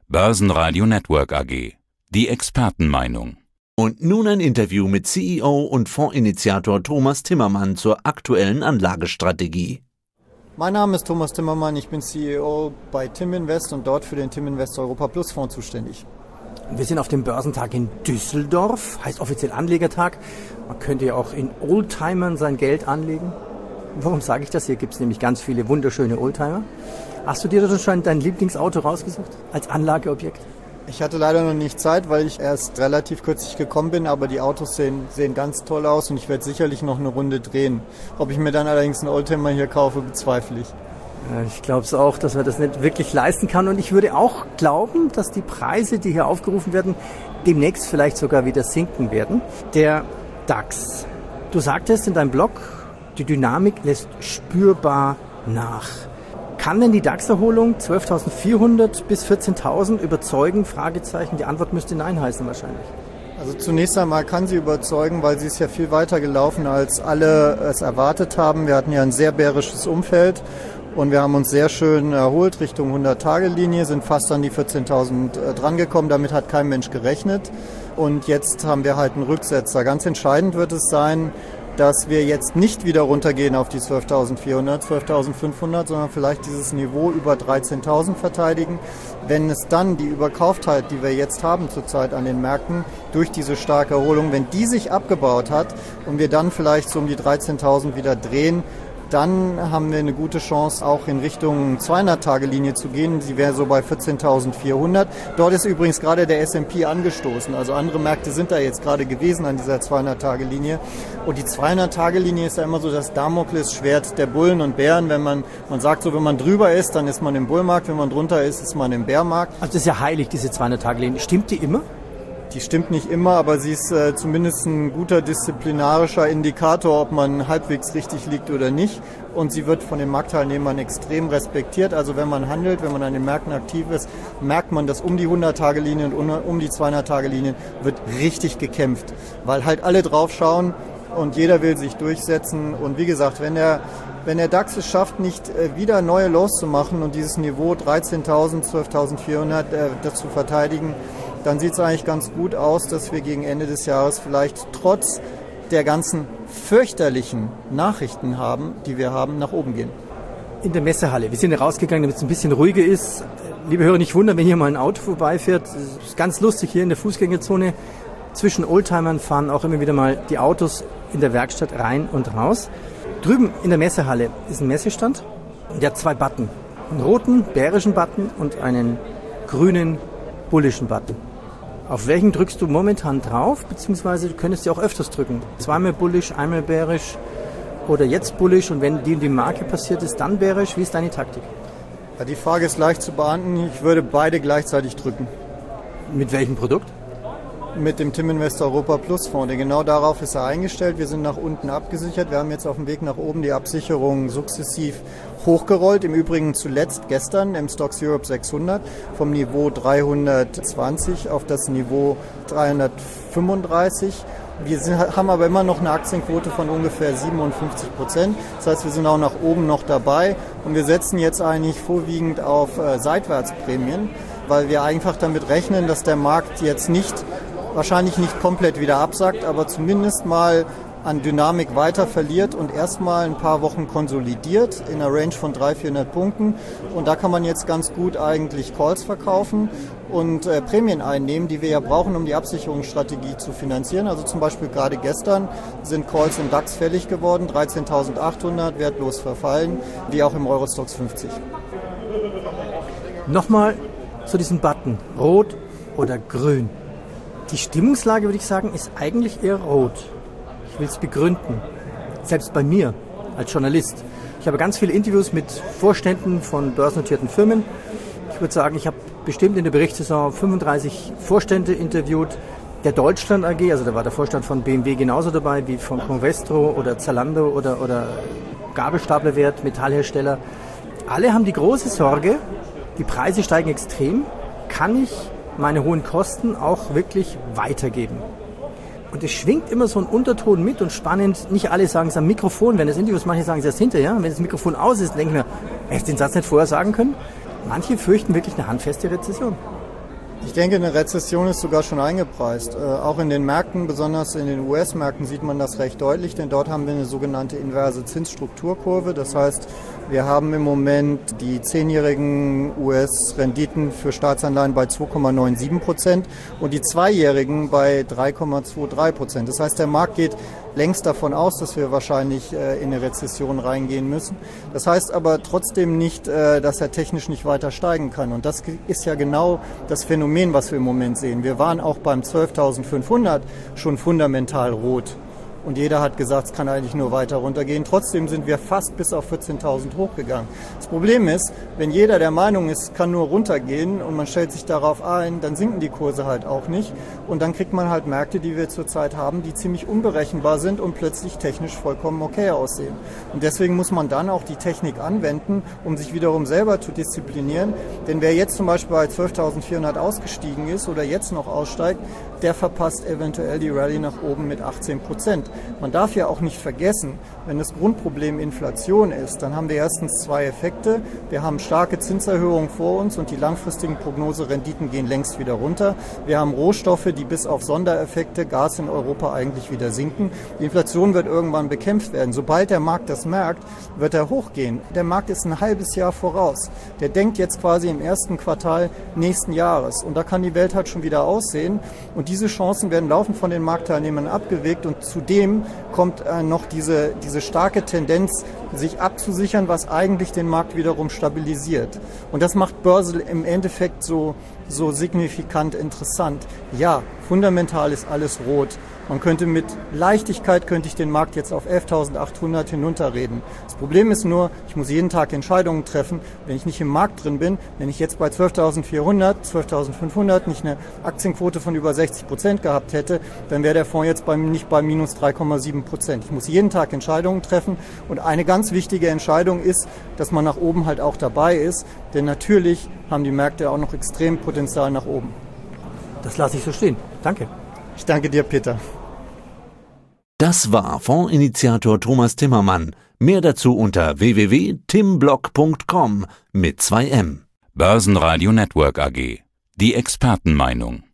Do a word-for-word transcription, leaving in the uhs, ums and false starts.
Börsenradio Network A G. Die Expertenmeinung. Und nun ein Interview mit C E O und Fondsinitiator Thomas Timmermann zur aktuellen Anlagestrategie. Mein Name ist Thomas Timmermann, ich bin C E O bei Timinvest und dort für den Timinvest Europa Plus Fonds zuständig. Wir sind auf dem Börsentag in Düsseldorf, heißt offiziell Anlegertag. Man könnte ja auch in Oldtimern sein Geld anlegen. Warum sage ich das? Hier gibt es nämlich ganz viele wunderschöne Oldtimer. Hast du dir da schon dein Lieblingsauto rausgesucht als Anlageobjekt? Ich hatte leider noch nicht Zeit, weil ich erst relativ kürzlich gekommen bin, aber die Autos sehen, sehen ganz toll aus und ich werde sicherlich noch eine Runde drehen. Ob ich mir dann allerdings einen Oldtimer hier kaufe, bezweifle ich. Ich glaube es auch, dass man das nicht wirklich leisten kann. Und ich würde auch glauben, dass die Preise, die hier aufgerufen werden, demnächst vielleicht sogar wieder sinken werden. Der DAX. Du sagtest in deinem Blog, die Dynamik lässt spürbar nach. Kann denn die DAX-Erholung zwölftausendvierhundert bis vierzehntausend überzeugen? Fragezeichen. Die Antwort müsste Nein heißen wahrscheinlich. Also zunächst einmal kann sie überzeugen, weil sie ist ja viel weiter gelaufen, als alle es erwartet haben. Wir hatten ja ein sehr bärisches Umfeld und wir haben uns sehr schön erholt Richtung hundert-Tage-Linie, sind fast an die vierzehntausend drangekommen. Damit hat kein Mensch gerechnet. Und jetzt haben wir halt einen Rücksetzer. Ganz entscheidend wird es sein, dass wir jetzt nicht wieder runtergehen auf die zwölftausendvierhundert, zwölftausendfünfhundert, sondern vielleicht dieses Niveau über dreizehntausend verteidigen. Wenn es dann die Überkauftheit, die wir jetzt haben zurzeit an den Märkten, durch diese starke Erholung, wenn die sich abgebaut hat und wir dann vielleicht so um die dreizehntausend wieder drehen, dann haben wir eine gute Chance, auch in Richtung zweihundert-Tage-Linie zu gehen. Sie wäre so bei vierzehntausendvierhundert. Dort ist übrigens gerade der S und P angestoßen. Also andere Märkte sind da jetzt gerade gewesen an dieser zweihundert-Tage-Linie. Und die zweihundert-Tage-Linie ist ja immer so das Damoklesschwert der Bullen und Bären. Wenn man, man sagt so, wenn man drüber ist, dann ist man im Bullmarkt. Wenn man drunter ist, ist man im Bärmarkt. Also das ist ja heilig, diese zweihundert-Tage-Linie. Stimmt die immer? Die stimmt nicht immer, aber sie ist äh, zumindest ein guter disziplinarischer Indikator, ob man halbwegs richtig liegt oder nicht. Und sie wird von den Marktteilnehmern extrem respektiert. Also wenn man handelt, wenn man an den Märkten aktiv ist, merkt man, dass um die hundert-Tage-Linie und um die zweihundert-Tage-Linie wird richtig gekämpft. Weil halt alle drauf schauen und jeder will sich durchsetzen. Und wie gesagt, wenn der, wenn der DAX es schafft, nicht äh, wieder neue Lows zu machen und dieses Niveau dreizehntausend, zwölftausendvierhundert äh, das zu verteidigen, dann sieht es eigentlich ganz gut aus, dass wir gegen Ende des Jahres vielleicht trotz der ganzen fürchterlichen Nachrichten haben, die wir haben, nach oben gehen. In der Messehalle. Wir sind rausgegangen, damit es ein bisschen ruhiger ist. Liebe Hörer, nicht wundern, wenn hier mal ein Auto vorbeifährt. Es ist ganz lustig hier in der Fußgängerzone. Zwischen Oldtimern fahren auch immer wieder mal die Autos in der Werkstatt rein und raus. Drüben in der Messehalle ist ein Messestand. Der hat zwei Button. Einen roten, bärischen Button und einen grünen, bullischen Button. Auf welchen drückst du momentan drauf, beziehungsweise du könntest ja auch öfters drücken. Zweimal bullish, einmal bärisch oder jetzt bullish und wenn die und die Marke passiert ist, dann bärisch. Wie ist deine Taktik? Ja, die Frage ist leicht zu beantworten. Ich würde beide gleichzeitig drücken. Mit welchem Produkt? Mit dem Timinvest Europa Plus Fonds. Denn genau darauf ist er eingestellt. Wir sind nach unten abgesichert. Wir haben jetzt auf dem Weg nach oben die Absicherung sukzessiv hochgerollt. Im Übrigen zuletzt gestern im Stocks Europe sechshundert vom Niveau dreihundertzwanzig auf das Niveau dreihundertfünfunddreißig. Wir sind, haben aber immer noch eine Aktienquote von ungefähr siebenundfünfzig Prozent. Das heißt, wir sind auch nach oben noch dabei. Und wir setzen jetzt eigentlich vorwiegend auf äh, Seitwärtsprämien, weil wir einfach damit rechnen, dass der Markt jetzt nicht, wahrscheinlich nicht komplett wieder absackt, aber zumindest mal an Dynamik weiter verliert und erstmal ein paar Wochen konsolidiert in einer Range von dreihundert, vierhundert Punkten. Und da kann man jetzt ganz gut eigentlich Calls verkaufen und äh, Prämien einnehmen, die wir ja brauchen, um die Absicherungsstrategie zu finanzieren. Also zum Beispiel gerade gestern sind Calls im DAX fällig geworden, dreizehntausendachthundert, wertlos verfallen, wie auch im Eurostoxx fünfzig. Nochmal zu diesem Button, rot oder grün. Die Stimmungslage, würde ich sagen, ist eigentlich eher rot. Ich will es begründen. Selbst bei mir als Journalist. Ich habe ganz viele Interviews mit Vorständen von börsennotierten Firmen. Ich würde sagen, ich habe bestimmt in der Berichtssaison fünfunddreißig Vorstände interviewt. Der Deutschland A G, also da war der Vorstand von B M W genauso dabei wie von Convestro oder Zalando oder, oder Gabelstaplerwert, Metallhersteller. Alle haben die große Sorge, die Preise steigen extrem. Kann ich meine hohen Kosten auch wirklich weitergeben? Und es schwingt immer so ein Unterton mit und spannend. Nicht alle sagen es am Mikrofon, wenn das Interviews, manche sagen es erst hinterher. Wenn das Mikrofon aus ist, denke ich mir, hättest du den Satz nicht vorher sagen können? Manche fürchten wirklich eine handfeste Rezession. Ich denke, eine Rezession ist sogar schon eingepreist. Äh, auch in den Märkten, besonders in den U S-Märkten, sieht man das recht deutlich, denn dort haben wir eine sogenannte inverse Zinsstrukturkurve. Das heißt, wir haben im Moment die zehnjährigen U S-Renditen für Staatsanleihen bei zwei Komma siebenundneunzig Prozent und die zweijährigen bei drei Komma dreiundzwanzig Prozent. Das heißt, der Markt geht längst davon aus, dass wir wahrscheinlich äh, in eine Rezession reingehen müssen. Das heißt aber trotzdem nicht, äh, dass er technisch nicht weiter steigen kann. Und das ist ja genau das Phänomen, was wir im Moment sehen. Wir waren auch beim zwölftausendfünfhundert schon fundamental rot. Und jeder hat gesagt, es kann eigentlich nur weiter runtergehen. Trotzdem sind wir fast bis auf vierzehntausend hochgegangen. Das Problem ist, wenn jeder der Meinung ist, es kann nur runtergehen und man stellt sich darauf ein, dann sinken die Kurse halt auch nicht. Und dann kriegt man halt Märkte, die wir zurzeit haben, die ziemlich unberechenbar sind und plötzlich technisch vollkommen okay aussehen. Und deswegen muss man dann auch die Technik anwenden, um sich wiederum selber zu disziplinieren. Denn wer jetzt zum Beispiel bei zwölftausendvierhundert ausgestiegen ist oder jetzt noch aussteigt, der verpasst eventuell die Rallye nach oben mit achtzehn Prozent. Man darf ja auch nicht vergessen, wenn das Grundproblem Inflation ist, dann haben wir erstens zwei Effekte. Wir haben starke Zinserhöhungen vor uns und die langfristigen Prognoserenditen gehen längst wieder runter. Wir haben Rohstoffe, die bis auf Sondereffekte, Gas in Europa eigentlich wieder sinken. Die Inflation wird irgendwann bekämpft werden. Sobald der Markt das merkt, wird er hochgehen. Der Markt ist ein halbes Jahr voraus. Der denkt jetzt quasi im ersten Quartal nächsten Jahres. Und da kann die Welt halt schon wieder aussehen. Und diese Chancen werden laufend von den Marktteilnehmern abgewegt und zudem kommt äh, noch diese, diese starke Tendenz, sich abzusichern, was eigentlich den Markt wiederum stabilisiert. Und das macht Börse im Endeffekt so, so signifikant interessant. Ja, fundamental ist alles rot. Man könnte mit Leichtigkeit, könnte ich den Markt jetzt auf elftausendachthundert hinunterreden. Das Problem ist nur, ich muss jeden Tag Entscheidungen treffen, wenn ich nicht im Markt drin bin. Wenn ich jetzt bei zwölftausendvierhundert, zwölftausendfünfhundert nicht eine Aktienquote von über sechzig Prozent gehabt hätte, dann wäre der Fonds jetzt bei, nicht bei minus drei Komma sieben Prozent. Ich muss jeden Tag Entscheidungen treffen und eine ganz wichtige Entscheidung ist, dass man nach oben halt auch dabei ist, denn natürlich haben die Märkte auch noch extrem Potenzial nach oben. Das lasse ich so stehen. Danke. Ich danke dir, Peter. Das war Fondsinitiator Thomas Timmermann. Mehr dazu unter w w w punkt timblock punkt com mit zwei M. Börsenradio Network A G. Die Expertenmeinung.